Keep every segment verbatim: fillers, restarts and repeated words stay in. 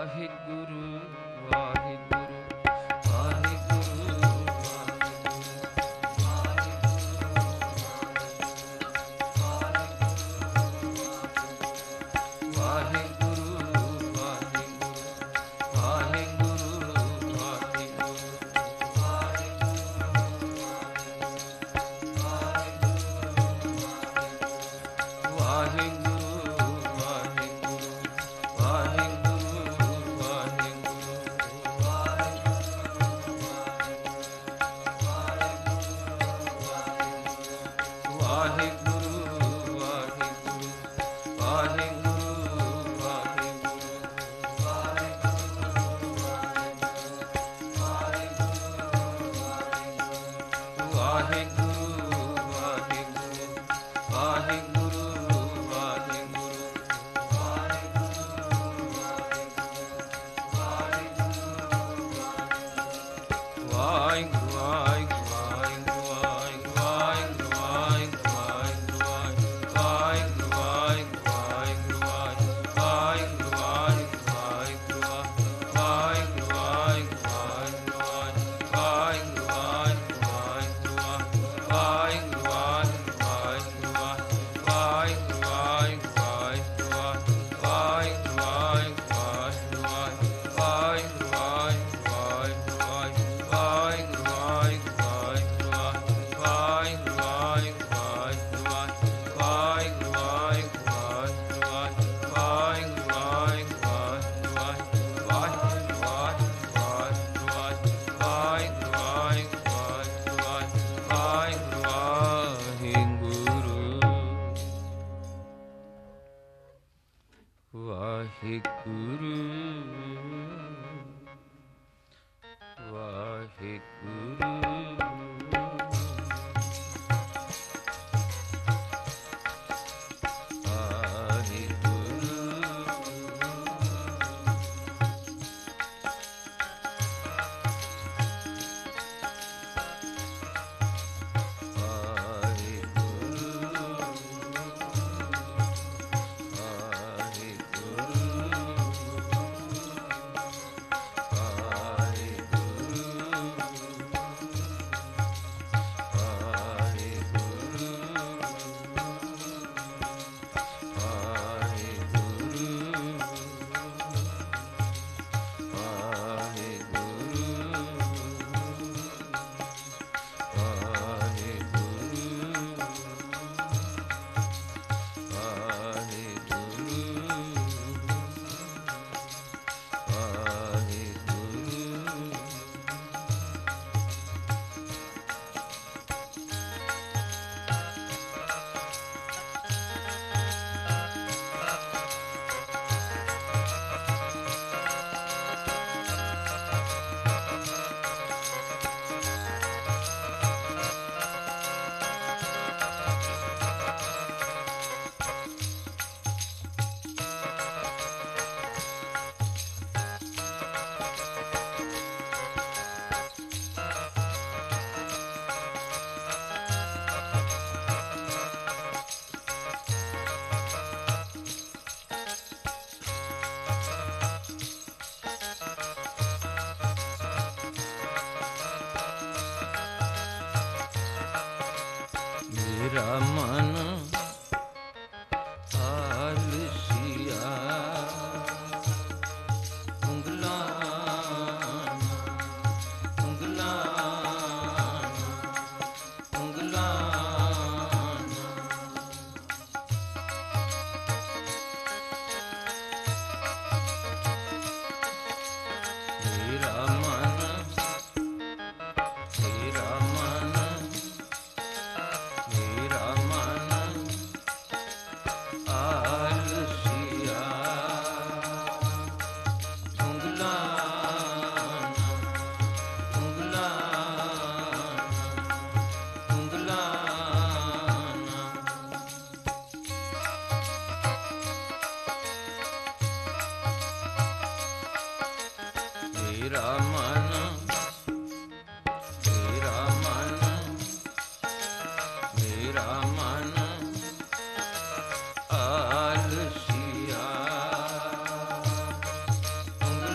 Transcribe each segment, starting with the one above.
ਉਂਗਲਾਂ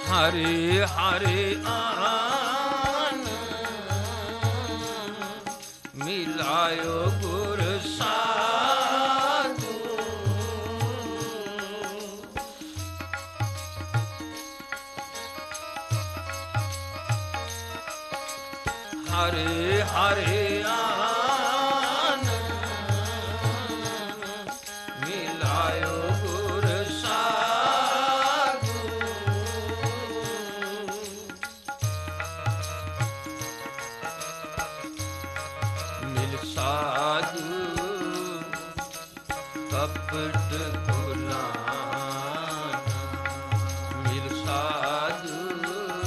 ਹਰੇ ਹਰੇ ਆਨ ਮਿਲਾਇਓ ਗੁਰ ਸਾਧੂ। ਹਰੇ ਹਰੇ ਆਨ ਮਿਲਾਇਓ ਗੁਰ ਸਾਧੂ। ਮਿਲ ਸਾਧੂ ਕਪਟ ਭੁਲਾਨਾ, ਮਿਲ ਸਾਧੂ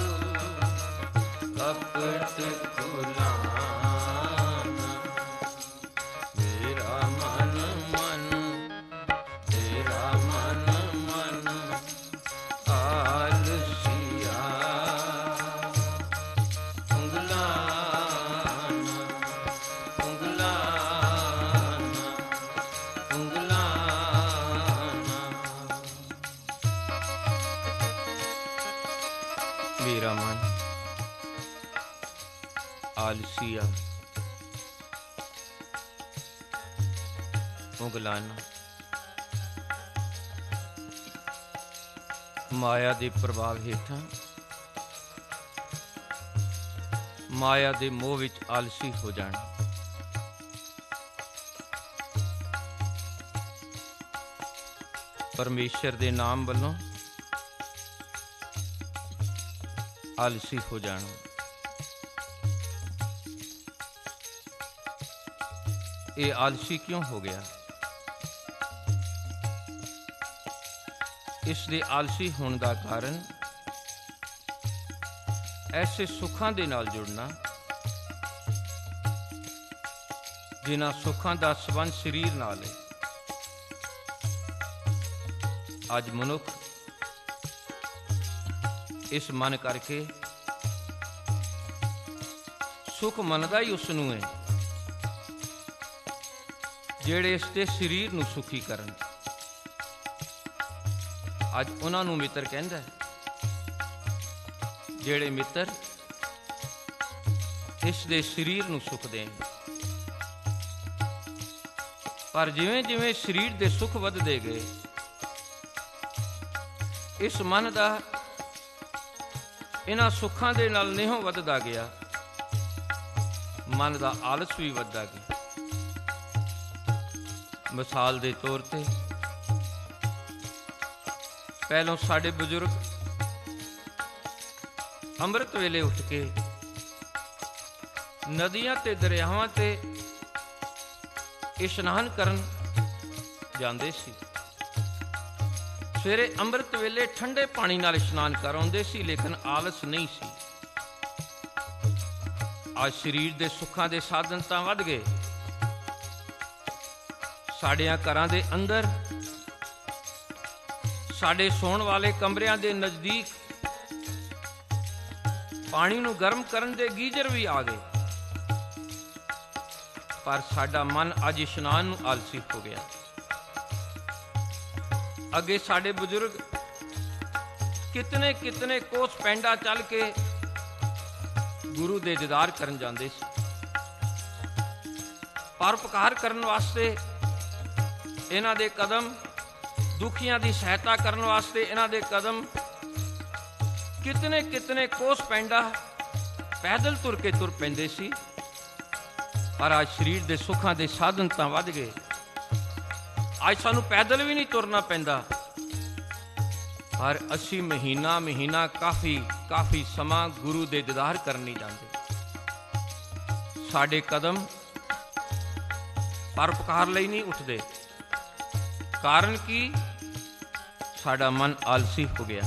ਕਪਟ ਭੁਲਾਨਾ। ਮੇਰਾ ਮਨ ਮਨ ਤੇਰਾ ਮਨ ਮਨ ਆਲਸੀਆ, ਉਂਗਲਾਂ ਉਂਗਲਾਂ ਉਂਗਲਾਂ। ਮੇਰਾ ਮਨ ਆਲਸੀਆ, ਉਂਗਲਾਨਾ। ਮਾਇਆ ਦੇ ਪ੍ਰਭਾਵ ਹੇਠਾਂ, ਮਾਇਆ ਦੇ ਮੋਹ ਵਿੱਚ ਆਲਸੀ ਹੋ ਜਾਣਾ। ਪਰਮੇਸ਼ਰ ਦੇ ਨਾਮ ਵੱਲੋਂ ਆਲਸੀ ਹੋ ਜਾਣਾ। ਇਹ ਆਲਸੀ ਕਿਉਂ ਹੋ ਗਿਆ? ਇਸ ਦੇ ਆਲਸੀ ਹੋਣ ਦਾ ਕਾਰਨ ਐਸੇ ਸੁੱਖਾਂ ਦੇ ਨਾਲ ਜੁੜਨਾ ਜਿਨ੍ਹਾਂ ਸੁੱਖਾਂ ਦਾ ਸੰਬੰਧ ਸਰੀਰ ਨਾਲ ਹੈ। ਅੱਜ ਮਨੁੱਖ ਇਸ ਮਨ ਕਰਕੇ ਸੁੱਖ ਮੰਨਦਾ ਹੀ ਉਸ ਨੂੰ ਹੈ ਜਿਹੜੇ ਇਸ ਦੇ ਸਰੀਰ ਨੂੰ ਸੁਖੀ ਕਰਨ। ਅੱਜ ਉਹਨਾਂ ਨੂੰ ਮਿੱਤਰ ਕਹਿੰਦਾ, ਜਿਹੜੇ ਮਿੱਤਰ ਇਸ ਦੇ ਸਰੀਰ ਨੂੰ ਸੁਖ ਦੇਣ। ਪਰ ਜਿਵੇਂ ਜਿਵੇਂ ਸਰੀਰ ਦੇ ਸੁੱਖ ਵੱਧਦੇ ਗਏ, ਇਸ ਮਨ ਦਾ ਇਹਨਾਂ ਸੁੱਖਾਂ ਦੇ ਨਾਲ ਨੇਹੋਂ ਵੱਧਦਾ ਗਿਆ, ਮਨ ਦਾ ਆਲਸ ਵੀ ਵੱਧਦਾ ਗਿਆ। ਮਿਸਾਲ ਦੇ ਤੌਰ ਤੇ ਪਹਿਲੋਂ ਸਾਡੇ ਬਜ਼ੁਰਗ ਅੰਮ੍ਰਿਤ ਵੇਲੇ ਉੱਠ ਕੇ ਨਦੀਆਂ ਤੇ ਦਰਿਆਵਾਂ ਤੇ ਇਸ਼ਨਾਨ ਕਰਨ ਜਾਂਦੇ ਸੀ। ਸਵੇਰੇ ਅੰਮ੍ਰਿਤ ਵੇਲੇ ਠੰਡੇ ਪਾਣੀ ਨਾਲ ਇਸ਼ਨਾਨ ਕਰ ਆਉਂਦੇ ਸੀ, ਲੇਕਿਨ ਆਲਸ ਨਹੀਂ ਸੀ। ਅੱਜ ਸਰੀਰ ਦੇ ਸੁੱਖਾਂ ਦੇ ਸਾਧਨ ਤਾਂ ਵੱਧ ਗਏ। ਸਾਡਿਆਂ ਘਰਾਂ ਦੇ ਅੰਦਰ, ਸਾਡੇ ਸੌਣ ਵਾਲੇ ਕਮਰਿਆਂ ਦੇ ਨਜ਼ਦੀਕ ਪਾਣੀ ਨੂੰ ਗਰਮ ਕਰਨ ਦੇ ਗੀਜ਼ਰ ਵੀ ਆ ਗਏ। ਪਰ ਸਾਡਾ ਮਨ ਅੱਜ ਇਸ਼ਨਾਨ ਨੂੰ ਆਲਸੀ ਹੋ ਗਿਆ। ਅੱਗੇ ਸਾਡੇ ਬਜ਼ੁਰਗ ਕਿਤਨੇ ਕਿਤਨੇ ਕੋਸ ਪੈਂਡਾ ਚੱਲ ਕੇ ਗੁਰੂ ਦੇ ਦੀਦਾਰ ਕਰਨ ਜਾਂਦੇ ਸੀ। ਪਰਉਪਕਾਰ ਕਰਨ ਵਾਸਤੇ ਇਹਨਾਂ ਦੇ ਕਦਮ, ਦੁਖੀਆਂ ਦੀ ਸਹਾਇਤਾ ਕਰਨ ਵਾਸਤੇ ਇਹਨਾਂ ਦੇ ਕਦਮ ਕਿਤਨੇ ਕਿਤਨੇ ਕੋਸ ਪੈਂਡਾ ਪੈਦਲ ਤੁਰ ਕੇ ਤੁਰ ਪੈਂਦੇ ਸੀ। ਪਰ ਅੱਜ ਸਰੀਰ ਦੇ ਸੁੱਖਾਂ ਦੇ ਸਾਧਨ ਤਾਂ ਵੱਧ ਗਏ। ਅੱਜ ਸਾਨੂੰ ਪੈਦਲ ਵੀ ਨਹੀਂ ਤੁਰਨਾ ਪੈਂਦਾ, ਪਰ ਅਸੀਂ ਮਹੀਨਾ ਮਹੀਨਾ ਕਾਫੀ ਕਾਫੀ ਸਮਾਂ ਗੁਰੂ ਦੇ ਦੀਦਾਰ ਕਰਨ ਨਹੀਂ ਜਾਂਦੇ। ਸਾਡੇ ਕਦਮ ਪਰਉਪਕਾਰ ਲਈ ਨਹੀਂ ਉੱਠਦੇ। ਕਾਰਨ ਕੀ? ਸਾਡਾ ਮਨ ਆਲਸੀ ਹੋ ਗਿਆ।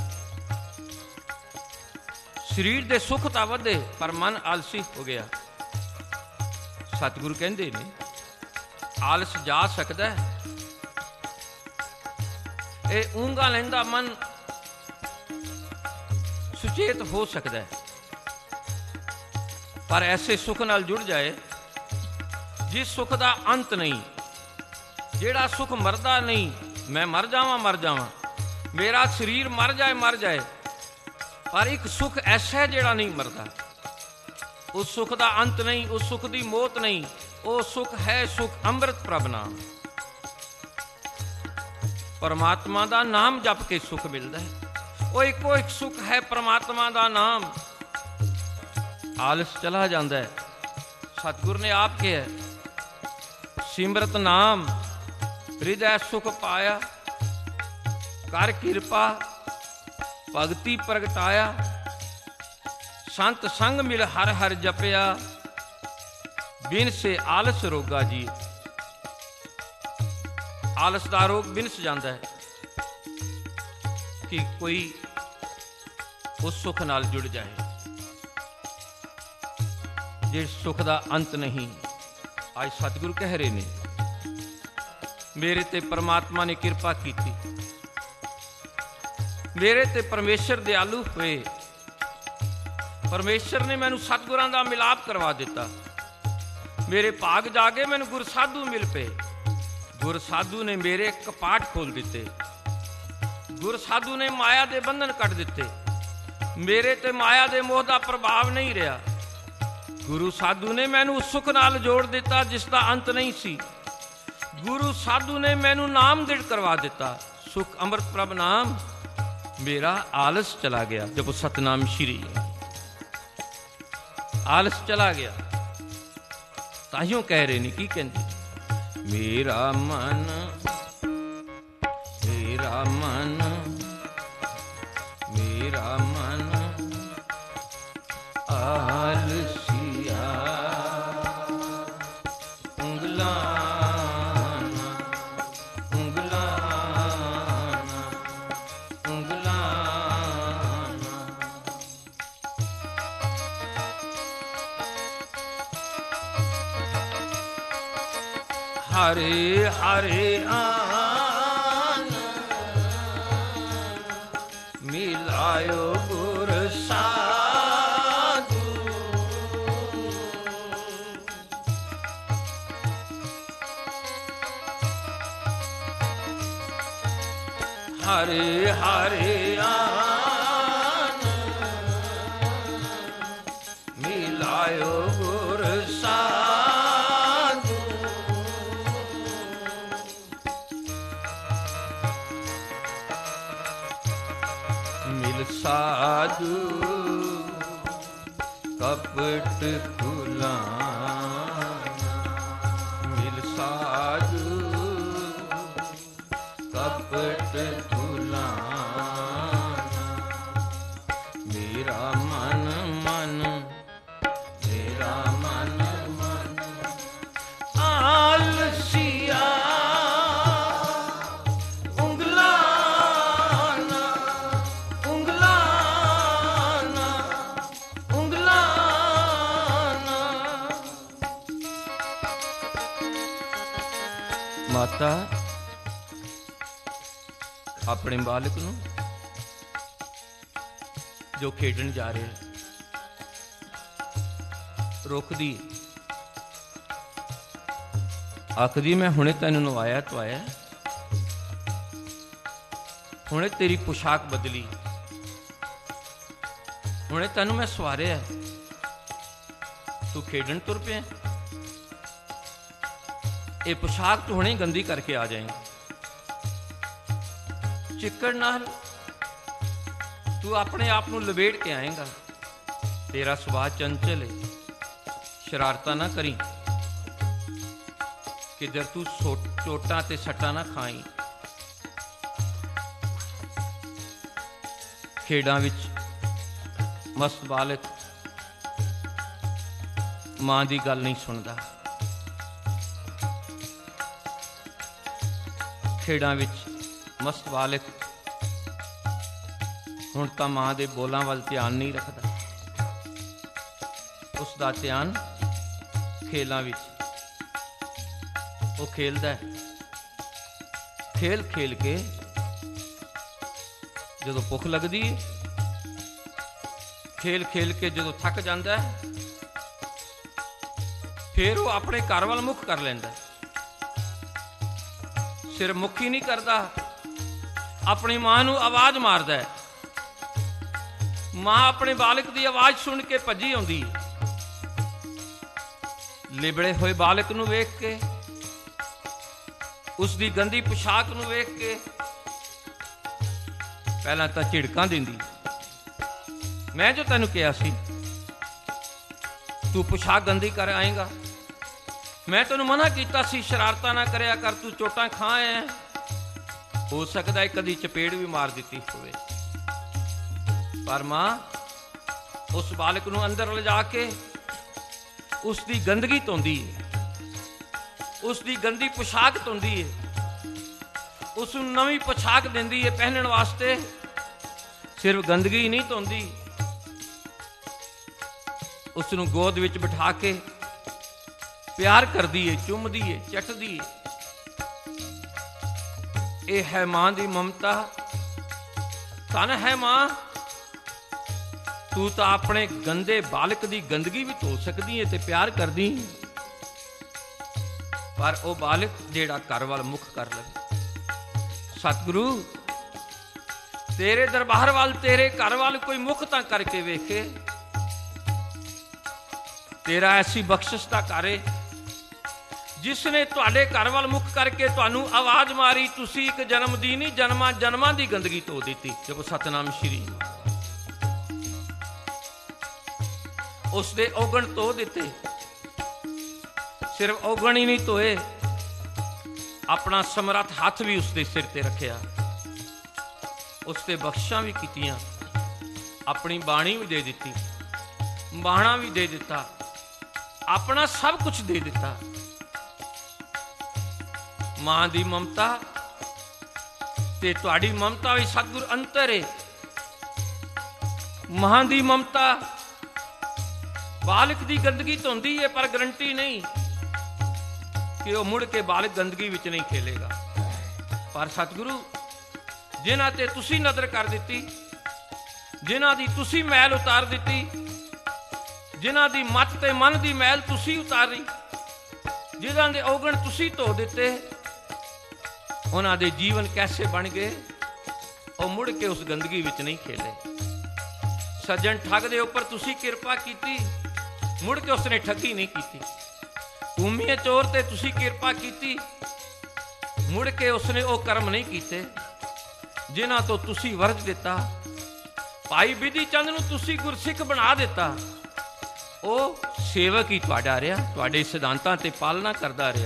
ਸਰੀਰ ਦੇ ਸੁੱਖ ਤਾਂ ਵਧੇ, ਪਰ ਮਨ ਆਲਸੀ ਹੋ ਗਿਆ। ਸਤਿਗੁਰੂ ਕਹਿੰਦੇ ਨੇ ਆਲਸ ਜਾ ਸਕਦਾ ਹੈ, ਇਹ ਊਂਘਾਂ ਲੈਂਦਾ ਮਨ ਸੁਚੇਤ ਹੋ ਸਕਦਾ ਹੈ। ਪਰ ਐਸੇ ਸੁੱਖ ਨਾਲ ਜੁੜ ਜਾਏ ਜਿਸ ਸੁੱਖ ਦਾ ਅੰਤ ਨਹੀਂ, ਜਿਹੜਾ ਸੁੱਖ ਮਰਦਾ ਨਹੀਂ। ਮੈਂ ਮਰ ਜਾਵਾਂ ਮਰ ਜਾਵਾਂ, ਮੇਰਾ ਸਰੀਰ ਮਰ ਜਾਏ ਮਰ ਜਾਏ, पर एक सुख ऐसा है जिहड़ा नहीं मरदा। उस सुख का अंत नहीं, उस सुख की मौत नहीं। वो सुख है सुख अंमृत प्रभ नाम। परमात्मा का नाम जप के सुख मिलता है। वो इको एक सुख है परमात्मा का नाम। आलस चला जाता है। सतगुर ने आप कहा, सिमरत नाम हृदय सुख पाया, कर कृपा भगति प्रगटाया, संत संग मिल हर हर जपया, बिन से आलस रोगा जी। आलस का रोग बिनस जाता है कि कोई उस सुख नाल जुड़ जाए जिस सुख का अंत नहीं। आज सतगुरु कह रहे ने, मेरे ते परमात्मा ने कृपा की, मेरे ते परमेश्वर दयालु हुए। परमेश्वर ने मैनू सतगुरां दा मिलाप करवा दिता। मेरे भाग जागे मैनू गुर साधु मिल पे। गुर साधु ने मेरे कपाट खोल दिते। गुर साधु ने माया दे बंधन कट दिते। मेरे ते माया दे मोह दा प्रभाव नहीं रहा। गुरु साधु ने मैनू सुख नाल जोड़ दिता जिसका अंत नहीं सी। गुरु साधु ने मैनू नाम दृढ़ करवा दिता। सुख अमृत प्रभ नाम, मेरा आलस चला गया। जब सतनाम श्री, आलस चला गया। ताहियों कह रहे नहीं, की कहते, मेरा मन मेरा मन मेरा मन आलसिया, उंगलाना उंगलाना उंगलाना। हरे हरे आन मिलायो गुर साधु। हरे हरे आन मिलायो गुर साधु। मिल साधु कपट भुलाना। मिल साधु कपट भुलाना। मेरा मन मन मेरा मन मन आलसिया, उंगलाना उंगलाना उंगलाना। माता अपने बालक नूं जो खेडन जा रहे रोकदी, आखदी मैं हुणे तैनू नवाया धवाया, हुणे तेरी पोशाक बदली, हुणे तैनू मैं सवारिया, तू खेडन तुर पे, ये पोशाक तू हुणे गंदी करके आ जाएंगे। चिक्कड़ नाल तू अपने आप को लपेट के आएगा। तेरा सुभाव चंचल है, शरारता ना करी, किधर तू चोटा ते सट्टा ना खाई। खेडां विच मस्त बालक मां दी गल नहीं सुनदा। खेडां विच मस्त बालक हुण तां मां दे बोलां वल ध्यान नहीं रखदा। उसका ध्यान खेलों विच, वो खेलदा है। खेल खेल के जदों भुख लगदी है, खेल खेल के जदों थक जाता है, फिर वो अपने घर वाल मुख कर लैंदा है। सिर मुखी नहीं करता, अपनी मां नूं आवाज मारदा है, मां अपने बालक की आवाज़ सुन के भजी आउंदी है। लिबड़े हुए बालक नूं वेख के, उसकी गंदी पोशाक नूं वेख के पहला तो झिड़कां दिंदी। मैं जो तैनूं कहा सी तू पोशाक गंदी कर आएगा, मैं तैनूं मना कीता सी शरारतां ना करया कर, तू चोटां खा आया है। हो सकता है कदी चपेड़ भी मार दी होवे, पर मां उस बालक नूं अंदर ले जाके उसकी गंदगी धोंदी है, उसकी गंदी पोशाक धोंदी है, उसनूं नवीं पोशाक दिंदी है पहनण वास्ते। सिर्फ गंदगी नहीं धोंदी, उसनूं गोद विच बिठा के प्यार करदी है, चुमदी है, चटदी है। यह है मां दी ममता। धन है मां, तू तो अपने गंदे बालक की गंदगी भी धो सकदी है ते प्यार करदी, पर वह बालक जेड़ा घर वाल मुख कर ले। सतगुरु तेरे दरबार वाल, तेरे घर वाल कोई मुख तां करके वेखे। तेरा ऐसी बख्शिश दा कर है जिसने तुहाडे घर वाल मुख करके तुहानूं आवाज मारी, तुसी एक जन्म दी नहीं जन्मां जन्मां दी गंदगी धो दित्ती। जब सतनाम श्री उसदे औगण धो दिते। सिर्फ औगण ही नहीं धोए, अपना समर्थ हाथ भी उसके सिर ते रखिया, उसते बख्शिशां भी कीतियां, अपनी बाणी भी दे दिती, बाणा भी दे दिता, अपना सब कुछ दे दिता। मां दी ममता ते तुहाडी ममता भी सतगुर अंतर है। मां दी ममता बालक दी गंदगी धोंदी है, पर गारंटी नहीं कि वह मुड़ के बालक गंदगी विच नहीं खेलेगा। पर सतगुरु जिन्हां ते तुसी नज़र कर दिती, जिन्हां दी तुसी मैल उतार दिती, जिन्हां दी मत ते मन दी मैल तुसी उतारी, जिन्हां दे औगण तुसी धो दिते, उन्हां दे जीवन कैसे बन गए, और मुड़ के उस गंदगी विच नहीं खेले। सज्जन ठग दे उपर तुसी किरपा कीती, मुड़ के उसने ठगी नहीं की। भूमिए चोर ते तुसी किरपा कीती, मुड़ के उसने वो कर्म नहीं कीते जिन्हां तो तुसी वर्ज दिता। भाई विधि चंद नूं तुसी गुरसिख बना दिता, वो सेवक ही तुहाडा रहा, तुहाडे सिद्धांतां ते पालना करदा रहा,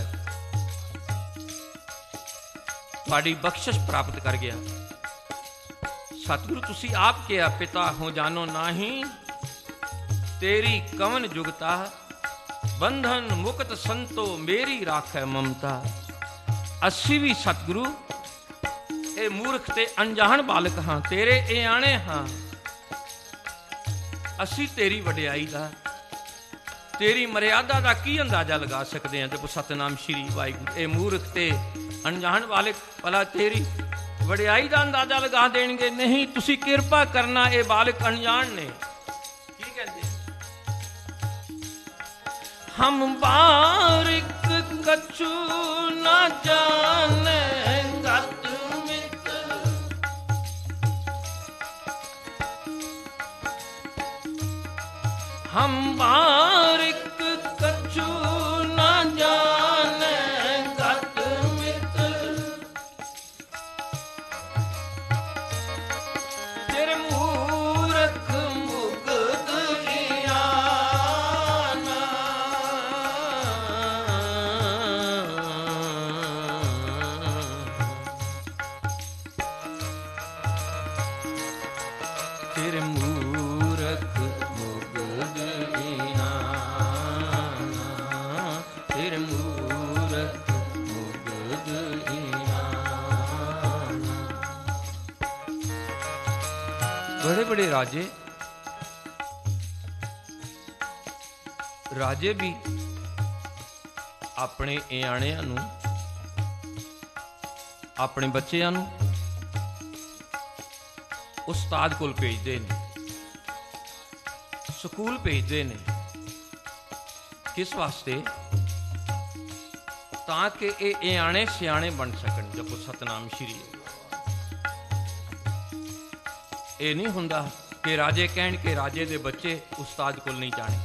तुहाडी बख्शिश प्राप्त कर गया। सतगुरु तुसी आप किया पिता हो जानो नाही, तेरी कवन जुगता, बंधन मुक्त संतो मेरी राखै ममता। असी भी सतगुरु ए मूर्ख ते अनजान बालक हाँ, तेरे ए आने हाँ। असी तेरी वडियाई दा, तेरी मर्यादा का की अंदाजा लगा सकते हैं। जब सतनाम श्री वाहिगुरू। ए मूर्ख ते अनजान बालक भला तेरी वडियाई का अंदाजा लगा देंगे नहीं। तुसी किरपा करना, ये बालक अनजान ने। की कहते हम बारिक कछु न जाने गत मित, हम बारिक कछु न जाने गत मित, तेरे मूर्ख मुग्ध इयाना, तेरे मूर्ख मुग्ध इयाना, तेरे मूर्ख मुग्ध इयाना। बड़े बड़े राजे राजे भी अपने इयाणियां नूं, अपने बच्चियां नूं उस्ताद कोल भेजते हैं, स्कूल भेजते हैं। किस वास्ते? ताकि ये इयाणे सियाणे बन सकन। जपो सतनाम श्री। ये नहीं हुंदा कि राजे कहण के राजे दे बच्चे उस्ताद कोल नहीं जाने।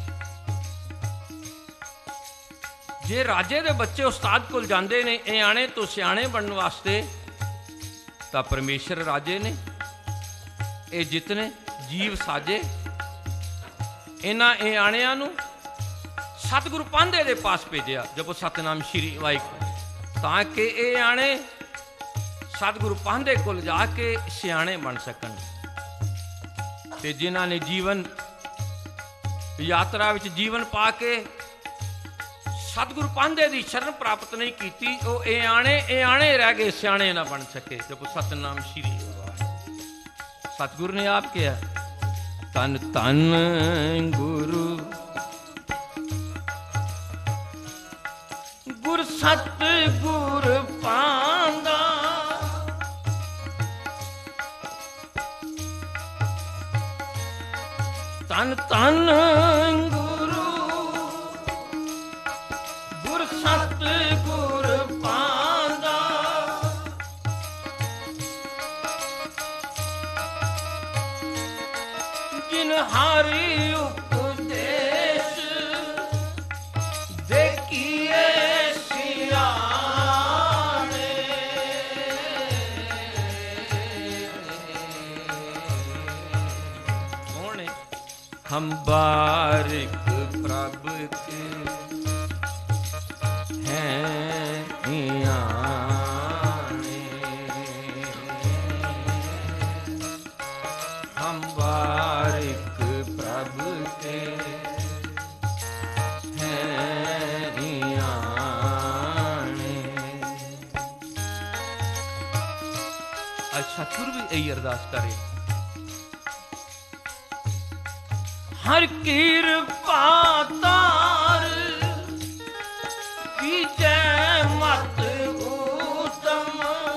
जे राजे दे बच्चे उस्ताद कोल जांदे ने ए आने तो सियाणे बनने वास्ते, तां परमेश्वर राजे ने ये जितने जीव साजे इन्हां ए आणियां नूं सतगुरु पांधे दे पास भेजिया। जपो सतनाम श्री वाहिगुरू, ताकि ये आने सतगुरु पांधे कोल जाके सियाणे बन सकन। ते जिन्हां ने जीवन यात्रा विच जीवन पा के सतगुरु पांधे दी शरण प्राप्त नहीं कीती, वो ए आने ए आने रह गए, सियाणे ना बन सके। जपो सतनाम श्री वाहिगुरू। सतगुरु ने आप किया तन तन गुरु गुर सत गुर पांदा, तन तन गुरु गुर सत गुर पांदा। जिन हारी उपदेश देखिए हम बारिक प्रभ के हैं आने, हम बारिक प्रभ के हैं आने। अच्छा सतगुरु भी यही अरदास करे, हर कृपा तार की जय मत उत्तम।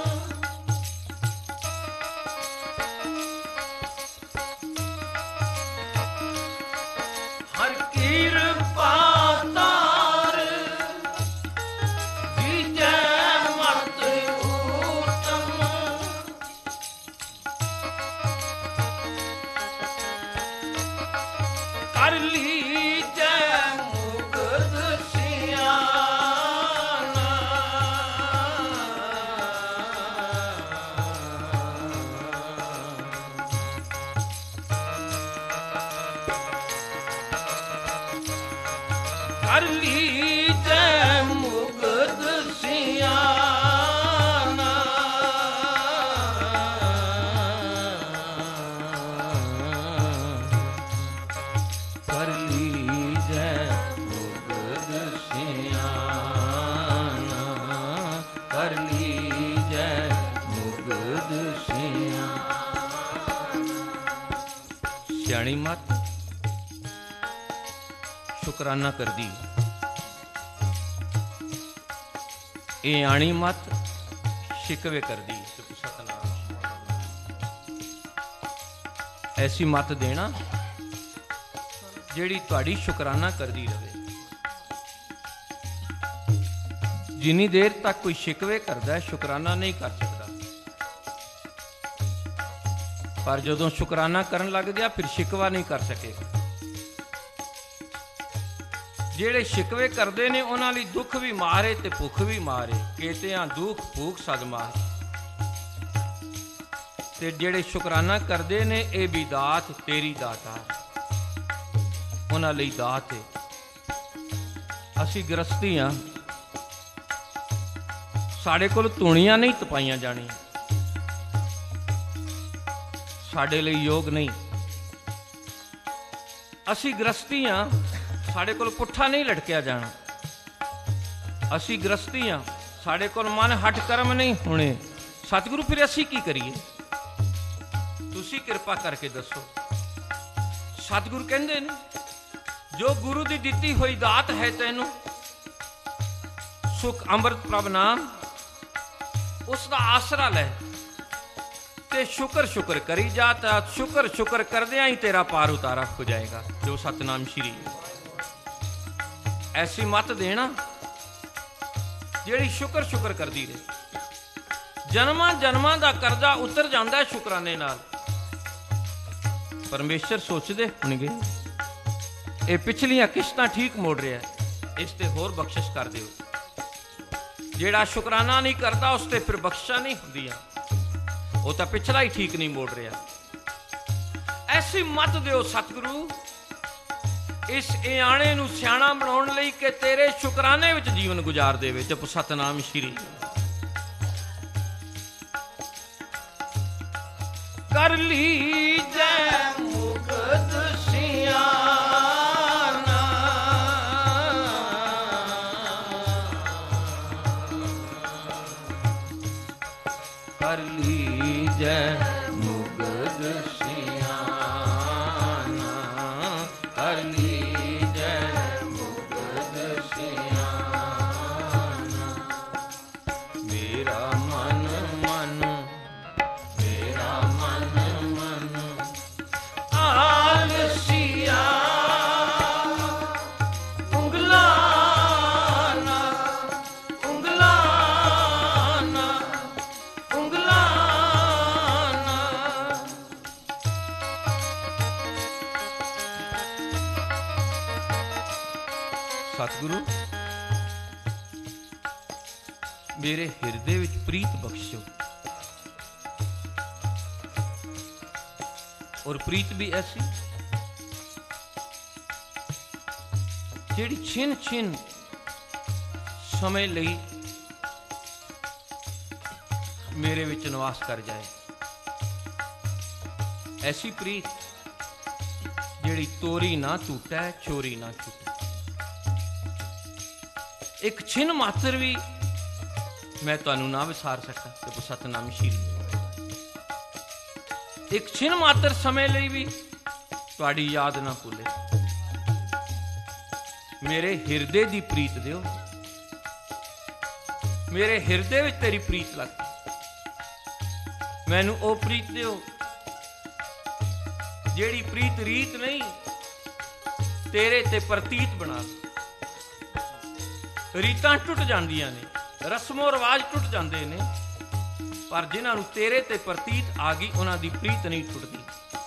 हर कृपा तार की जय मत उत्तम। कर लीजै मुकुद सियाना, कर लीजै मुकुद सियाना। कर लीजै मुकुद सियाना, कर लीजै मुकुद सियाना। सियाणी मत शुकराना कर दी, ए आणी मत शिकवे कर दी। सतनाम ऐसी मत देना ਜਿਹੜੀ ਤੁਹਾਡੀ ਸ਼ੁਕਰਾਨਾ ਕਰਦੀ ਰਹੇ। ਜਿੰਨੀ ਦੇਰ ਤੱਕ ਕੋਈ ਸ਼ਿਕਵੇ ਕਰਦਾ ਸ਼ੁਕਰਾਨਾ ਨਹੀਂ ਕਰ ਸਕਦਾ, ਪਰ ਜਦੋਂ ਸ਼ੁਕਰਾਨਾ ਕਰਨ ਲੱਗ ਗਿਆ ਫਿਰ ਸ਼ਿਕਵਾ ਨਹੀਂ ਕਰ ਸਕੇਗਾ। ਜਿਹੜੇ ਸ਼ਿਕਵੇ ਕਰਦੇ ਨੇ ਉਹਨਾਂ ਲਈ ਦੁੱਖ ਵੀ ਮਾਰੇ ਤੇ ਭੁੱਖ ਵੀ ਮਾਰੇ, ਕੇਤਿਆਂ ਦੁੱਖ ਭੁੱਖ ਸਦ ਮਾਰ। ਤੇ ਜਿਹੜੇ ਸ਼ੁਕਰਾਨਾ ਕਰਦੇ ਨੇ ਇਹ ਵੀ ਦਾਤ ਤੇਰੀ ਦਾਤਾ, ਉਹਨਾਂ ਲਈ ਦਾਤ ਹੈ। ਅਸੀਂ ਗ੍ਰਸਤੀ ਹਾਂ, ਸਾਡੇ ਕੋਲ ਧੂਣੀਆਂ ਨਹੀਂ ਤਪਾਈਆਂ ਜਾਣੀਆਂ, ਸਾਡੇ ਲਈ ਯੋਗ ਨਹੀਂ। ਅਸੀਂ ਗ੍ਰਸਤੀ ਹਾਂ, ਸਾਡੇ ਕੋਲ ਪੁੱਠਾ ਨਹੀਂ ਲਟਕਿਆ ਜਾਣਾ। ਅਸੀਂ ਗ੍ਰਸਤੀ ਹਾਂ, ਸਾਡੇ ਕੋਲ ਮਨ ਹੱਠ ਕਰਮ ਨਹੀਂ ਹੋਣੇ। ਸਤਿਗੁਰੂ ਫਿਰ ਅਸੀਂ ਕੀ ਕਰੀਏ? ਤੁਸੀਂ ਕਿਰਪਾ ਕਰਕੇ ਦੱਸੋ। ਸਤਿਗੁਰੂ ਕਹਿੰਦੇ ਨੇ ਜੋ ਗੁਰੂ ਦੀ ਦਿੱਤੀ ਹੋਈ ਦਾਤ ਹੈ ਤੈਨੂੰ ਸੁਖ ਅੰਮ੍ਰਿਤ ਪ੍ਰਭ ਨਾਮ, ਉਸ ਦਾ ਆਸਰਾ ਲੈ ਤੇ ਸ਼ੁਕਰ ਸ਼ੁਕਰ ਕਰੀ ਜਾ। ਤਾਂ ਸ਼ੁਕਰ ਸ਼ੁਕਰ ਕਰਦਿਆਂ ਹੀ ਤੇਰਾ ਪਾਰ ਉਤਾਰਾ ਹੋ ਜਾਏਗਾ। ਜੋ ਸਤਨਾਮ ਸ਼੍ਰੀ ਐਸੀ ਮਤ ਦੇਣਾ ਜਿਹੜੀ ਸ਼ੁਕਰ ਸ਼ੁਕਰ ਕਰਦੀ ਰਹੇ। ਜਨਮਾਂ ਜਨਮਾਂ ਦਾ ਕਰਜ਼ਾ ਉਤਰ ਜਾਂਦਾ ਸ਼ੁਕਰਾਨੇ ਨਾਲ। परमेश्वर सोचते होणगे ये पिछलियां किश्तां ठीक मोड़ रहा है, इस ते होर बख्शिश कर दिओ। जेड़ा शुकराना नहीं करता उस ते फिर बख्शिशां नहीं हुंदियां, वो तो पिछला ही ठीक नहीं मोड़ रहा। ऐसी मत दिओ सतगुरु इस इयाणे नूं सियाणा बनाउण लई कि तेरे शुकराने विच जीवन गुजार देवे। जप सतनाम श्री। कर लीजै मुकद सियाना, कर लीजै मुकद सियाना, कर लीजै मुकद सियाना। मेरा मन मन सतगुरु मेरे हिरदे विच प्रीत बख्शो, और प्रीत भी ऐसी जिहड़ी छिन छिन समय लई मेरे विच निवास कर जाए। ऐसी प्रीत जिहड़ी तोरी ना टूटे, चोरी ना छूटे। एक छिन मात्र भी मैं तुहानू ना विसार सका। देखो सतनाम श्री। एक छिन मात्र समय लई भी तुहाडी याद ना भुले। मेरे हिरदे दी प्रीत दिओ, मेरे हिरदे विच तेरी प्रीत लगदी। मैनू ओ प्रीत दिओ जेड़ी प्रीत रीत नहीं तेरे ते प्रतीत बना। रीतां टुट जांदियां ने, रस्मों रिवाज टुट जांदे ने, पर जिन्हां नूं तेरे ते प्रतीत आ गई उन्हां दी प्रीत नहीं टुटदी।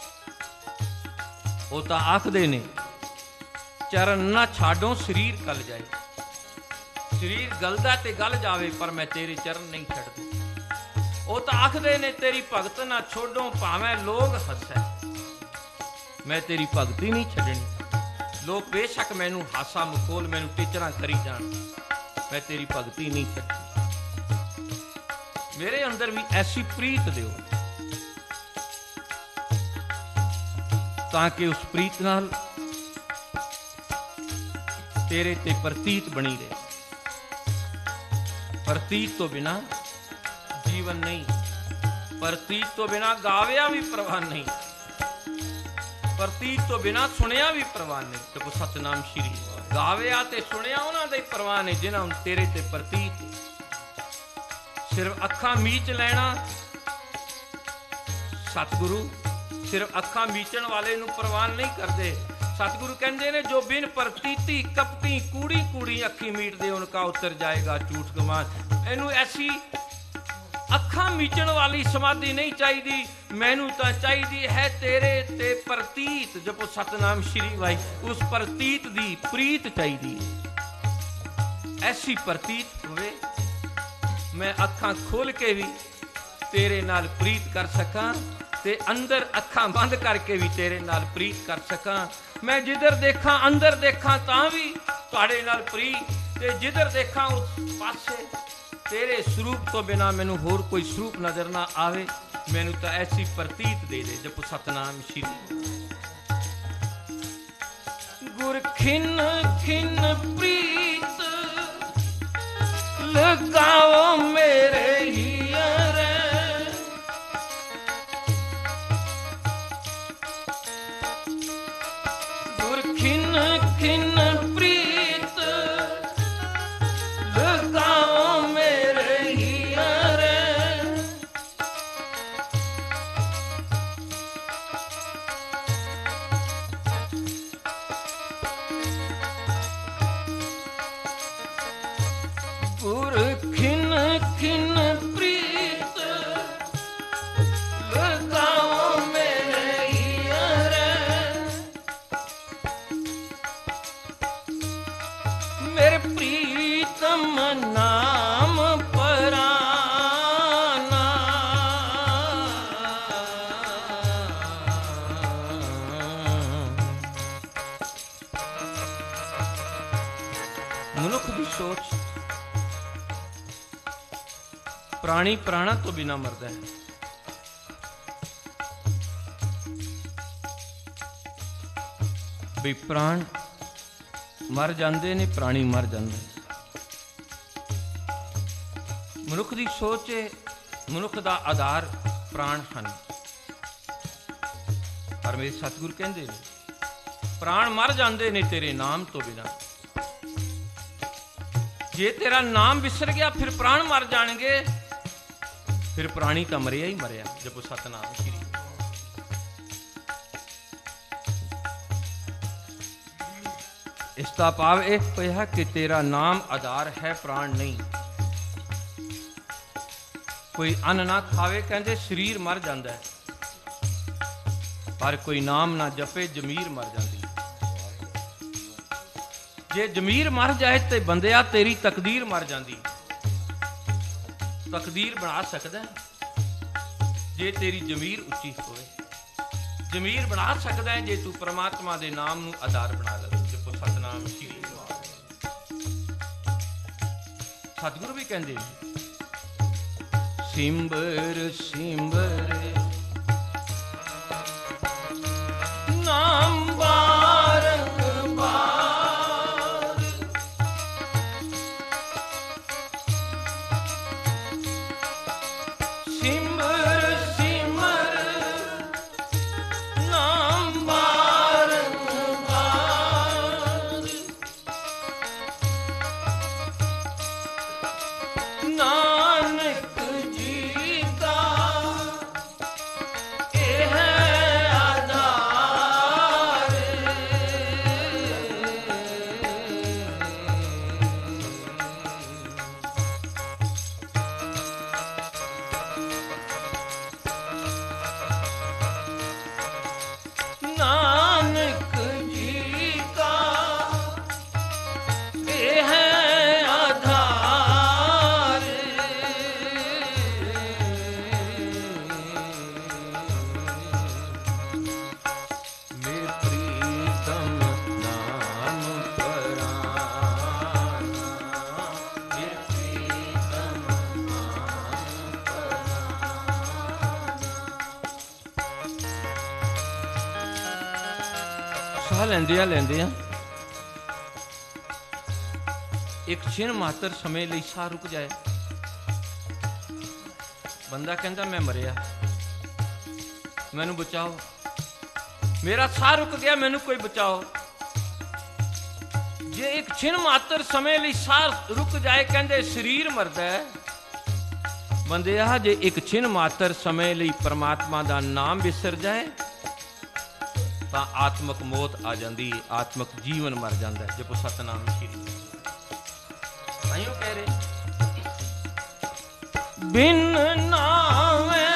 वो तां आखदे ने चरण ना छाडो शरीर गल जाए। शरीर गलदा ते गल जावे पर मैं तेरे चरण नहीं छड्डदी। वो तां आखदे ने तेरी भगत ना छोड़ो भावें लोग हस्सै, मैं तेरी भगती नहीं छड्डनी। लोग बेशक मैनू हासा मखोल मैनू टिचरा करी जान, मैं तेरी भगती नहीं छड्डनी। मेरे अंदर भी ऐसी प्रीत दिओ ताकि उस प्रीत नाल तेरे ते प्रतीत बनी रहे। प्रतीत तो बिना जीवन नहीं, प्रतीत तो बिना गाविया भी प्रवान नहीं, प्रतीत तो बिना सुनिया भी प्रवान नहीं। देखो सतनाम श्री। गाविया ते सुनिया उन्हां दे प्रवान है जिन्हां नूं तेरे ते प्रतीत। सिर्फ अखां मीच लेना सतगुरु सिर्फ अखां मीचण वाले नूं प्रवान नहीं करते। सतगुरु कहते ने जो बिन प्रतीति कपटी कूड़ी कूड़ी अखी मीट दे उनका उतर जाएगा झूठ गमान। इनू ऐसी अखां मीचण वाली समाधि नहीं चाहिए, मैनू तो चाहिए है तेरे ते प्रतीत। जपो सतनाम श्री भाई। उस प्रतीत दी प्रीत चाहिए। ऐसी प्रतीत होवे मैं अखां खोल के भी तेरे नाल प्रीत कर सका ते अंदर अखां बंद करके भी तेरे नाल प्रीत कर सका। मैं जिधर देखा अंदर देखा तां भी तुहाडे नाल प्रीत, ते जिधर देखा उस पासे तेरे स्वरूप तो बिना मैनू होर कोई स्वरूप नजर ना आवे। मैनू तो ऐसी प्रतीत दे दे। जप सतनाम श्री। गुर खिन खिन प्रीत लगाओ मेरे हियरे, गुर खिन खिन प्रीत लगाओ मेरे हियरे। गुर खिन खिन प्रीत लगाओ मेरे हियरे। ਮਨੁੱਖ ਦੀ ਸੋਚ ਪ੍ਰਾਣੀ ਪ੍ਰਾਣਾ ਤੋਂ ਬਿਨਾ ਮਰਦਾ ਹੈ। ਵੀ ਪ੍ਰਾਣ ਮਰ ਜਾਂਦੇ ਨੇ, ਪ੍ਰਾਣੀ ਮਰ ਜਾਂਦੇ। ਮਨੁੱਖ ਦੀ ਸੋਚ ਹੈ, ਮਨੁੱਖ ਦਾ ਆਧਾਰ ਪ੍ਰਾਣ ਹਨ। ਪਰ ਮੇਰੇ ਸਤਿਗੁਰ ਕਹਿੰਦੇ ਨੇ ਪ੍ਰਾਣ ਮਰ ਜਾਂਦੇ ਨੇ ਤੇਰੇ ਨਾਮ ਤੋਂ ਬਿਨਾ। ਜੇ ਤੇਰਾ ਨਾਮ ਵਿਸਰ ਗਿਆ ਫਿਰ ਪ੍ਰਾਣ ਮਰ ਜਾਣਗੇ, ਫਿਰ ਪ੍ਰਾਣੀ ਤਾਂ ਮਰਿਆ ਹੀ ਮਰਿਆ। ਜਪੋ ਸਤਨਾਮ ਸ਼੍ਰੀ। ਇਸ ਦਾ ਭਾਵ ਇਹ ਹੋਇਆ ਕਿ ਤੇਰਾ ਨਾਮ ਆਧਾਰ ਹੈ, ਪ੍ਰਾਣ ਨਹੀਂ। ਕੋਈ ਅੰਨ ਨਾ ਖਾਵੇ ਕਹਿੰਦੇ ਸਰੀਰ ਮਰ ਜਾਂਦਾ ਹੈ, ਪਰ ਕੋਈ ਨਾਮ ਨਾ ਜਪੇ ਜ਼ਮੀਰ ਮਰ ਜਾਂਦੀ। ਜੇ ਜ਼ਮੀਰ ਮਰ ਜਾਏ ਤੇ ਬੰਦਿਆ ਤੇਰੀ ਤਕਦੀਰ ਮਰ ਜਾਂਦੀ। ਤਕਦੀਰ ਬਣਾ ਸਕਦਾ ਜੇ ਤੇਰੀ ਜ਼ਮੀਰ ਉੱਚੀ ਹੋਵੇ। ਜ਼ਮੀਰ ਬਣਾ ਸਕਦਾ ਹੈ ਜੇ ਤੂੰ ਪ੍ਰਮਾਤਮਾ ਦੇ ਨਾਮ ਨੂੰ ਆਧਾਰ ਬਣਾ ਲਵੇ। ਜਪੋ ਸਤਨਾਮ ਸ਼੍ਰੀ। ਸਤਿਗੁਰੂ ਵੀ ਕਹਿੰਦੇ ਸਿੰਬਰ ਸਿੰਬਰ ਨਾਮ ਬਾਰੰਬਾਰ, ਸਿੰਬਰ ਸਿਮਰ ਨਾਮ ਬਾਰੰਬਾਰ, ਨਾਨਕ ਜੀ ਦਾ ਇਹ ਆਧਾਰ। ਨਾਨਕ ਜੀ ਦਾ ਇਹ ਆਧਾਰ। ਮੇਰੇ ਪ੍ਰੀਤਮ ਨਾਮ ਪਰਾਨਾ, ਮੇਰੇ ਪ੍ਰੀਤਮ ਨਾਮ ਪਰਾਨਾ। ਸਾਹ ਲੈਂਦੇ ਆ ਲੈਂਦੇ ਆ ਇੱਕ ਛਿਣ ਮਾਤਰ ਸਮੇਂ ਲਈ ਸਾਹ ਰੁਕ ਜਾਏ। ਬੰਦਾ ਕਹਿੰਦਾ ਮੈਂ ਮਰਿਆ, ਮੈਨੂੰ ਬਚਾਓ, ਮੇਰਾ ਸਾਹ ਰੁਕ ਗਿਆ, ਮੈਨੂੰ ਕੋਈ ਬਚਾਓ। ਜੇ ਇੱਕ ਛਿਣ ਮਾਤਰ ਸਮੇਂ ਲਈ ਸਾਹ ਰੁਕ ਜਾਏ ਕਹਿੰਦੇ ਸਰੀਰ ਮਰਦਾ ਹੈ। ਬੰਦਿਆ ਜੇ ਇੱਕ ਛਿਣ ਮਾਤਰ ਸਮੇਂ ਲਈ ਪਰਮਾਤਮਾ ਦਾ ਨਾਮ ਵਿਸਰ ਜਾਏ ਤਾਂ ਆਤਮਕ ਮੌਤ ਆ ਜਾਂਦੀ ਹੈ, ਆਤਮਕ ਜੀਵਨ ਮਰ ਜਾਂਦਾ ਹੈ। ਜਪੋ ਸਤਨਾਮ ਸ਼੍ਰੀ। ਤਾਈਓ ਕਹਿ ਰਹੇ ਬਿਨ ਨਾਵੇਂ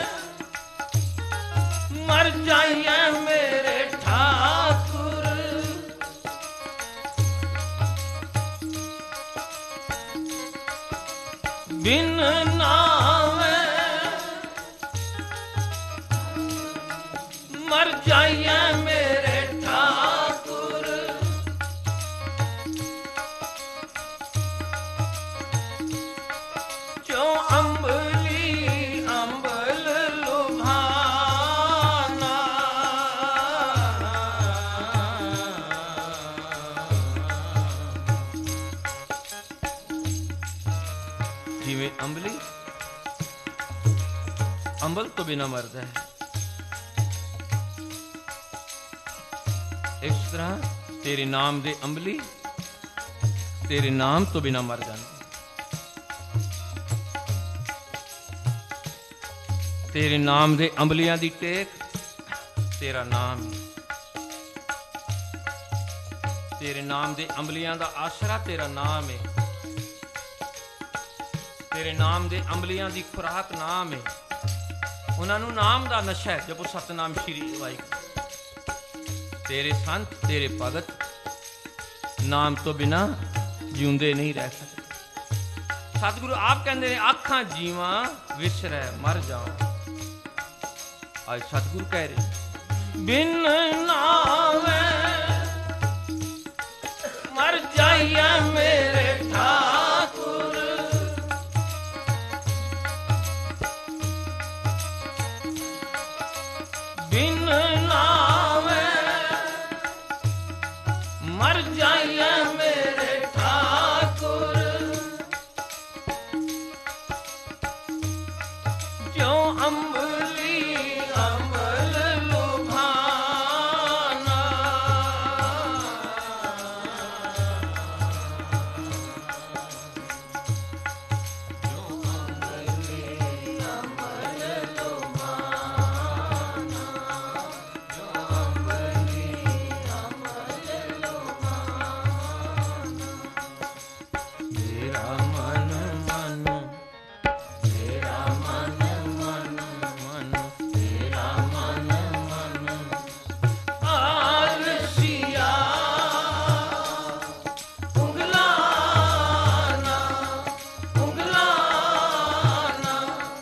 ਮਰ ਜਾਈਏ ਮੇਰੇ ਠਾਕੁਰ, ਬਿਨ ਨਾਵੇਂ ਮਰ ਜਾਈਏ ਮੇਰੇ ਠਾਕੁਰ। ਜੋ ਅੰਬਲੀ ਅੰਬਲ ਲੁਭਾਨਾ, ਜਿਵੇਂ ਅੰਬਲੀ ਅੰਬਲ ਤੋਂ ਬਿਨਾ ਮਰਦਾ ਹੈ, ਇਸ ਤਰ੍ਹਾਂ ਤੇਰੇ ਨਾਮ ਦੇ ਅੰਬਲੀ ਤੇਰੇ ਨਾਮ ਤੋਂ ਬਿਨਾ ਮਰ ਜਾਂਦੇ। ਤੇਰੇ ਨਾਮ ਦੇ ਅੰਬਲੀਆਂ ਦੀ ਟੇਕ ਤੇਰਾ ਨਾਮ, ਤੇਰੇ ਨਾਮ ਦੇ ਅੰਬਲੀਆਂ ਦਾ ਆਸਰਾ ਤੇਰਾ ਨਾਮ ਹੈ। ਤੇਰੇ ਨਾਮ ਦੇ ਅੰਬਲੀਆਂ ਦੀ ਖੁਰਾਕ ਨਾਮ ਹੈ। ਉਹਨਾਂ ਨੂੰ ਨਾਮ ਦਾ ਨਸ਼ਾ ਹੈ। ਜਪੋ ਸਤਨਾਮ ਸ਼੍ਰੀ ਵਾਹਿਗੁਰੂ। ਤੇਰੇ ਸੰਤ ਤੇਰੇ ਭਗਤ ਨਾਮ ਤੋਂ ਬਿਨਾ ਜਿਉਂਦੇ ਨਹੀਂ ਰਹਿ ਸਕਦੇ। ਸਤਿਗੁਰੂ ਆਪ ਕਹਿੰਦੇ ਨੇ ਆਖਾਂ ਜੀਵਾਂ ਵਿਸਰੈ ਮਰ ਜਾਓ। ਅੱਜ ਸਤਿਗੁਰੂ ਕਹਿ ਰਹੇ ਬਿਨ ਨਾਵੇਂ ਮਰ ਜਾ जाइए मेरे ठाकुर, बिन नावे मर जाइए मेरे ठाकुर, जो अम्बली अमल लुभाना, जो अम्बली अमल लुभाना, जो अम्बली अमल लुभाना। मेरा मन मन मेरा मन मन मन मेरा मन मन आलसिया उंगलाना उंगलाना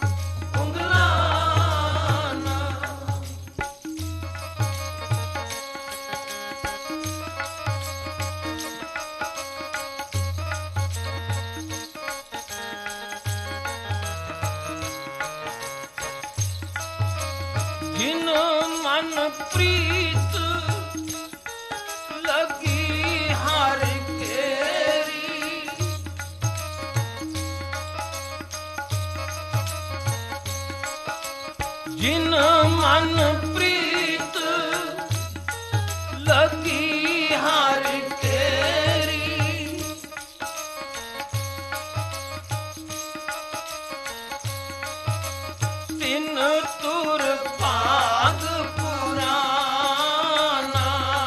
उंगलाना। जिन मन प्रीत लगी हर केरी, जिन मन प्रीत लगी हर केरी, तिन तुर पाग पुराना,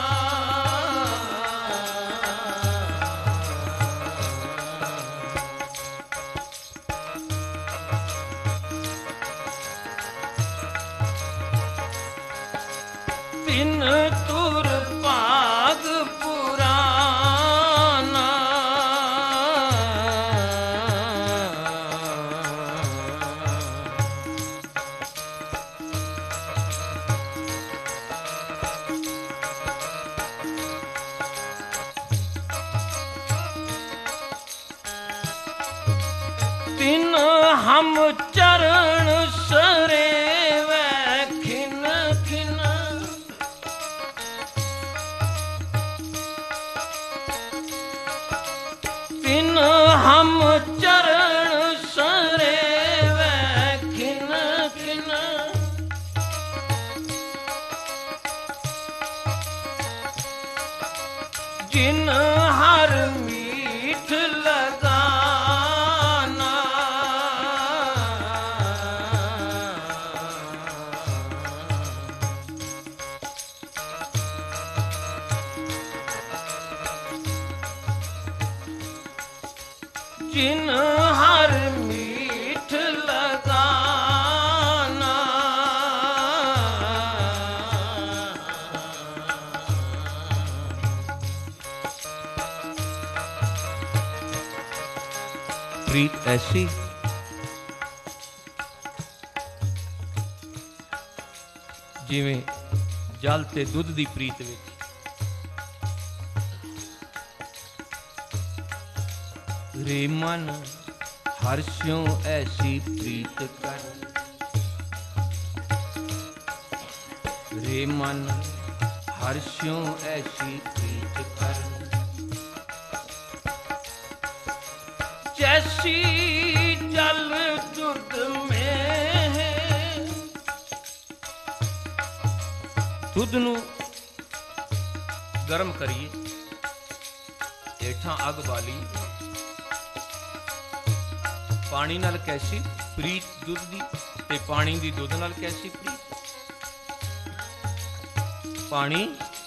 तिन तुर पाग पुराना। तिन हम चरण सरेवै खिन खिन, तिन हम चरण सरेवै खिन खिन, जिन हर मीठ लगाना, जिन हर मीठ लगाना। प्रीत ऐसी जिवें जल ते दुध दी प्रीत विच, रे मन हर्षों ऐसी प्रीत कर, रे मन हर्षों ऐसी प्रीत कर, जैसी जल दुध में है। दुध नूं गरम करिए, हेठां अग बाली, पानी नाल कैसी प्रीत दुध दी, ते पानी दी दुध नाल कैसी प्रीत। पानी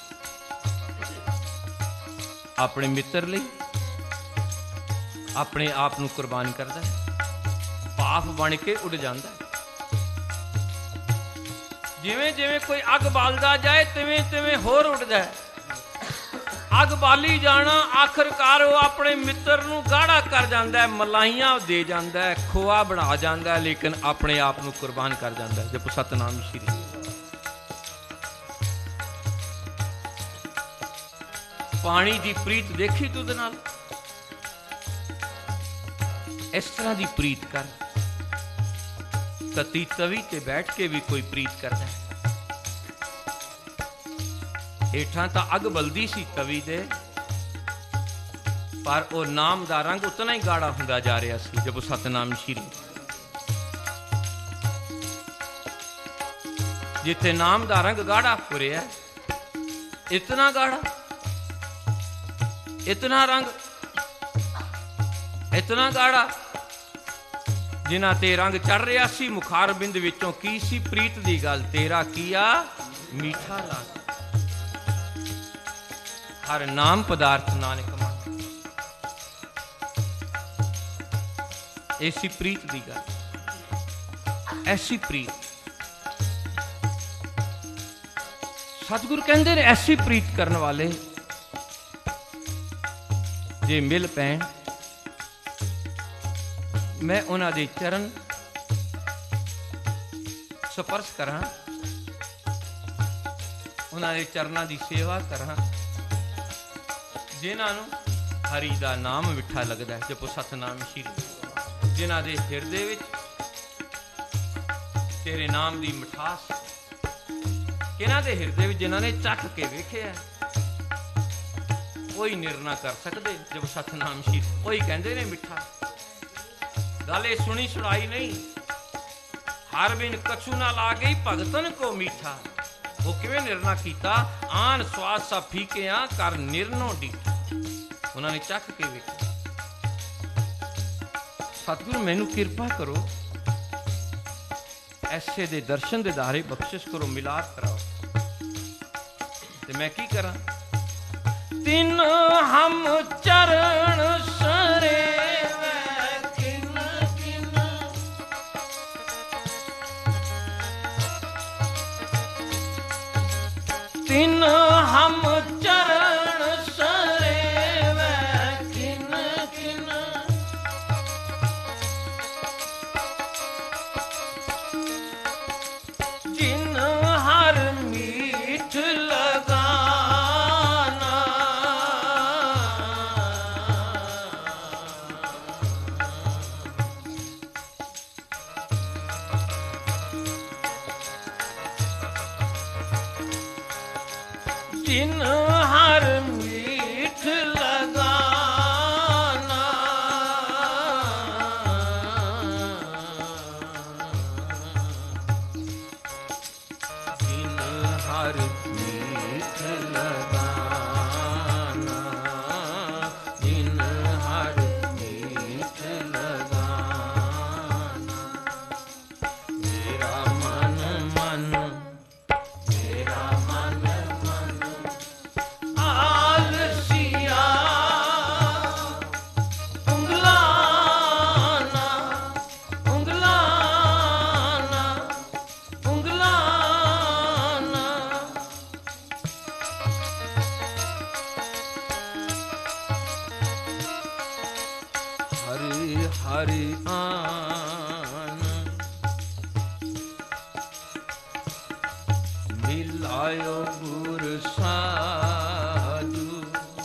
अपने मित्र लई अपने आप नूं कुर्बान करदा है, भाफ बन के उड़ जांदा है। जिवें जिवें कोई अग बालदा जाए तिवें तिवें होर उड़दा है। अग बाली जाना आखिरकार वो अपने मित्र नूं गाढ़ा कर जांदा है, मलाइयां दे जांदा है, खोआ बना जांदा है, लेकिन अपने आप नूं कुर्बान कर जांदा है। जप सतनाम श्री। पानी दी प्रीत देखी तुद नाल, इस तरह दी प्रीत कर। तती तवी ते बैठ के भी कोई प्रीत करता है। हेठां तां अग बलदी सी तवी दे, पर वो नाम दा रंग उतना ही गाढ़ा हुंदा जा रहा सी। जब सतनाम श्री जिथे नाम दा रंग गाढ़ा हो रहा है, इतना गाढ़ा, इतना रंग, इतना गाढ़ा, जिन्हां ते रंग चढ़ रहा सी मुखार बिंद विचों की सी प्रीत दी गल, तेरा किया मीठा लाग। हर नाम पदार्थ नानक मान, ऐसी प्रीत दी गल, ऐसी प्रीत। सतगुरु कहते ने ऐसी प्रीत करने वाले जे मिल पैन, मैं उन्हां दे चरण स्पर्श करा, उन्हां दे चरणां दी सेवा करा, जिन्हां नूं हरि दा नाम मिठा लगदा है। जपो सतनाम श्री, जिन्हां दे हिरदे विच तेरे नाम दी मिठास, किन्हां दे हिरदे विच जिन्हां ने चख के वेखिया, कोई निर्णय कर सकते। जब सतनाम श्री कोई कहते ने मिठा, गल ये सुनी सुनाई नहीं। हर बिन कछु ना लागे भगतन को मीठा, वो किवें निर्णय कीता, आन स्वाद सा फीकिया कर निर्णो डीठा। उन्होंने चख के वेखिया। सतगुरु मैनू किरपा करो, ऐसे दे दर्शन दे दारे बख्शिश करो, मिलाप कराओ। ते मैं की करा, तिन हम चरण सरे किन किन, तिन हम चरण सरे किन किन, जिन हर मीठ लगा, जिन हर मीठ लगाना, जिन हर मीठ लगाना, जिन हर मीठ लगाना, मेरा मन मन, मेरा मन आलसिया उंगलाना, उंगलाना, उंगलाना, हरि हरि आन मिलायो गुर साधु,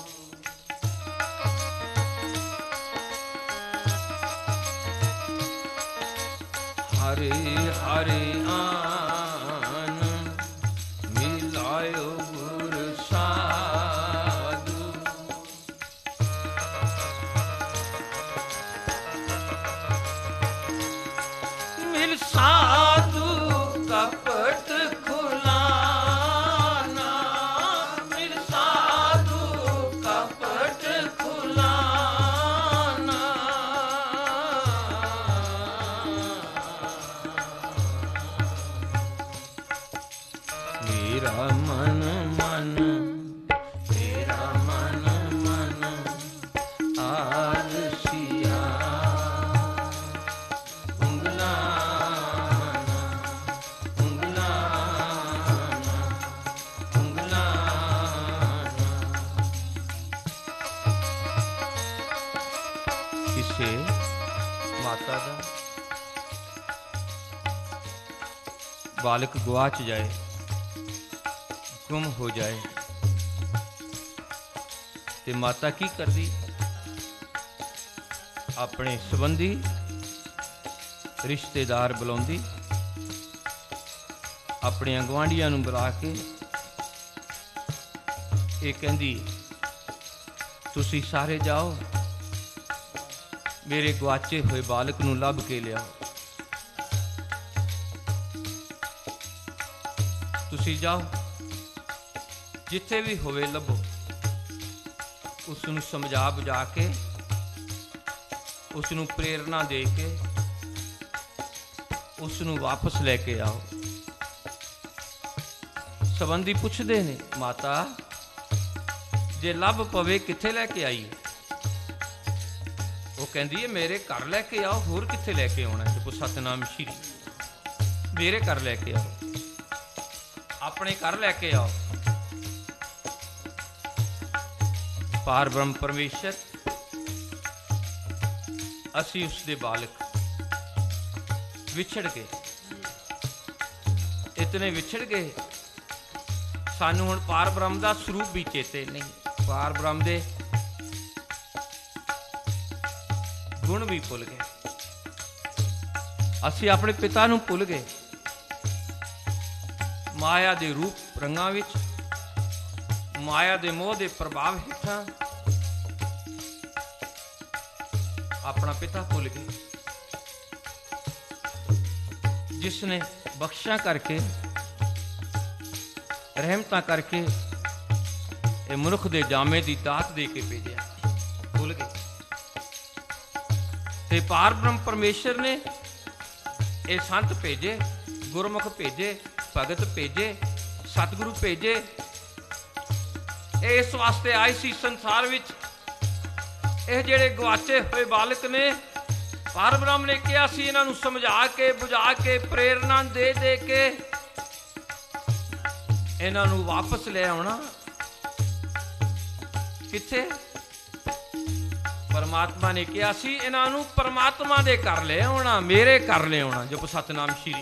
हरि हरि आन मिलायो गुर साधु, मिल साधु कपट खुलाना, मिल साधु कपट खुलाना, मेरा मन मन, मेरा मन मन आलसिया उंगलाना, उंगलाना, उंगलाना। किसे माता दा बालक गुआच जाए, गुम हो जाए, ते माता की करदी, अपने संबंधी रिश्तेदार बुलाउंदी, अपने गुआंढियां नूं बुला के ये कहंदी तुसी सारे जाओ मेरे गुआचे हुए बालक नूं लभ के लियाओ। तुसी जाओ जिथे भी होवे लभो, उसनूं समझा बुझा के उसनूं प्रेरणा दे के उसनूं वापस लैके आओ। संबंधी पुछदे ने माता जे लभ पवे किथे लैके आईए? वो कहंदी है मेरे घर लैके आओ, होर किथे लैके आउणा? जपो सतनाम श्री, मेरे घर लैके आओ, अपने घर लैके आओ। पार ब्रह्म परमेश्वर असी उसदे बालक विछड़ गए, इतने विछड़ गए सानू हुण पार ब्रह्म दा स्वरूप भी चेते नहीं, पार ब्रह्म दे गुण भी भुल गए, असी अपने पिता नूं भुल गए। माया दे रूप रंगां विच, माया दे मोह दे प्रभाव हेठां अपना पिता भुल गए, जिसने बख्शा करके रहमतां करके ये मनुख दे जामे दी दात दे के भेजा, भुल गए। ते पार ब्रह्म परमेश्वर ने ये संत भेजे, गुरमुख भेजे, भगत भेजे, सतगुरु भेजे, इस वास्ते आए सी संसार विच। ये जेड़े गवाचे हुए बालक ने पार ब्रह्म ने कहा सी इन्हां नूं समझा के बुझा के प्रेरणा दे दे के इन्हां नूं वापस ले आउणा किथे? परमात्मा ने कहा सी इन्हां नूं परमात्मा दे घर ले आउणा, मेरे घर ले आउणा। जप सतनाम श्री,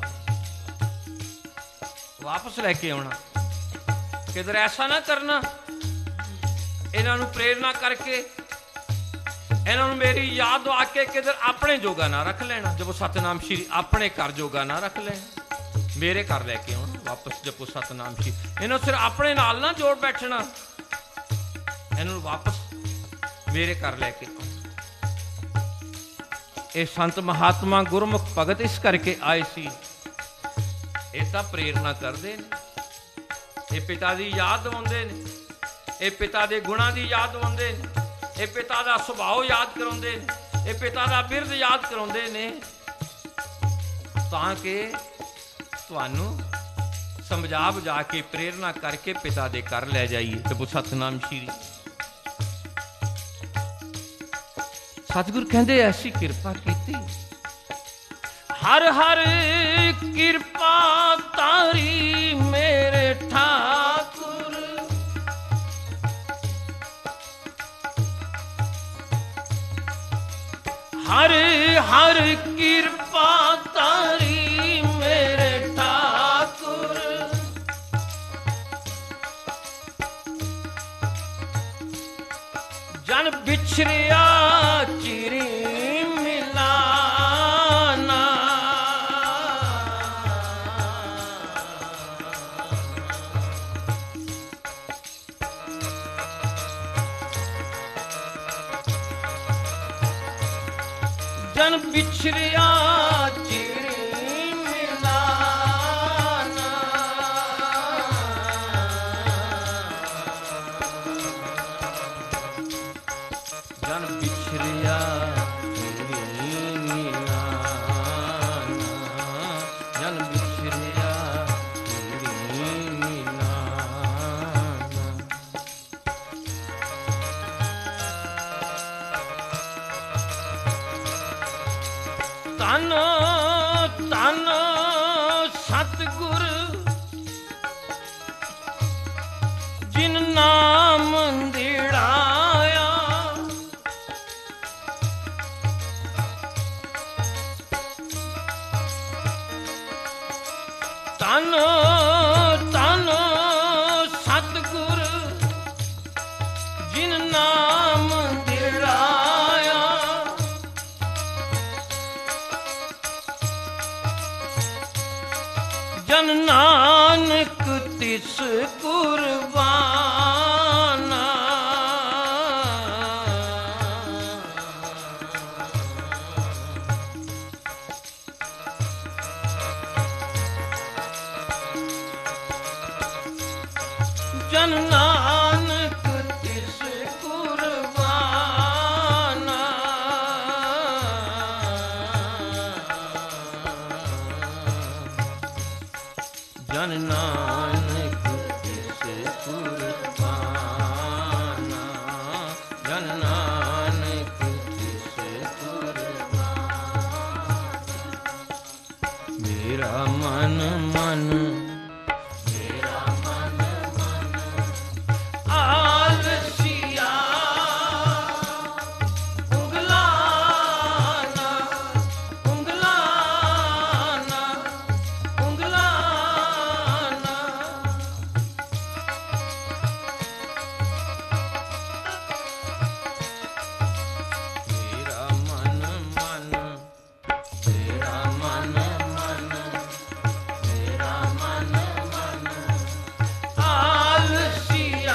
वापस लेके आउणा। किधर ऐसा ना करना, इन्हां नूं प्रेरणा करके इन्हां नूं मेरी याद आके किधर अपने जोगा ना रख लेना। जपो सतनाम श्री, अपने घर जोगा ना रख लेना, मेरे घर लेके आउणा वापस। जपो सतनाम श्री, इन्हां सिर अपने नाल ना जोड़ बैठना, इन्हां नूं वापस मेरे घर लेके आउणा। ये संत महात्मा गुरमुख भगत इस करके आए सी, ये तां प्रेरणा करदे ने, ये पिता दी याद दिवाउंदे ने, ये पिता दे गुणां दी याद दिवाउंदे ने, ये पिता दा सुभाव याद कराउंदे ने, ये पिता दा बिरद याद कराउंदे ने, तां कि तुहानू समझा बुझा के प्रेरणा करके पिता दे घर ले जाइए। ते सतनाम श्री, सतगुरु कहंदे ऐसी किरपा कीती, हर हर किरपा तारी मेरे ठाकुर, हर हर किरपा तारी मेरे ठाकुर, जन बिछड़िया चिरी मिलाना, जन बिछड़िया चिरी मिलाना, जन बिछड़िया चिरी मिलाना, जन बिछड़िया चिरी मिलाना। तन तन सतगुर जिन नाम दिड़ाया, तन तन सतगुर जिन जन नानक तिस कुर्बाना। जन नानक तिस कुर्बाना। जन नानक तिस कुर्बाना। मेरा मन मन मेरा मन मन आलसिया उंगलाना उंगलाना उंगलाना। मेरा मन मन मेरा मन मन मेरा मन मन आलसिया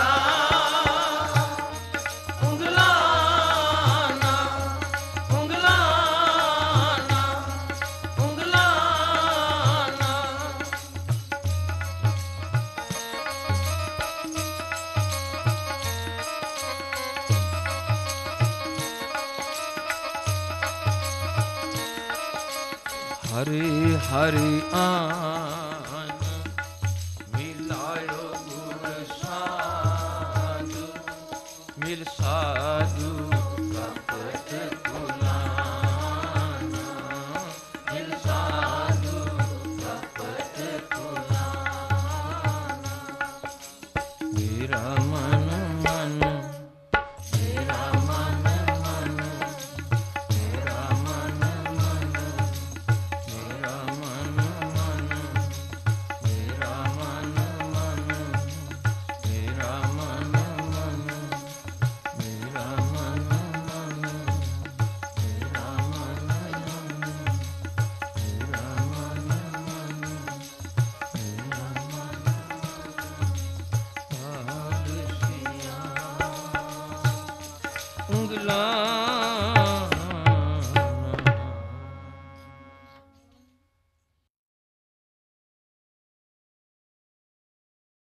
उंगलाना उंगलाना उंगलाना। हरि हरि आन मिलायो गुर साधु। मिल साधु कपट कुलाना। मिल साधु कपट कुलाना। मेरा मन मन मेरा मन मन मेरा मन मन मेरा मन मन मेरा मन मन मेरा मन मन मेरा मन मन मेरा मन मन मेरा मन मन मेरा मन आलसिया उंगला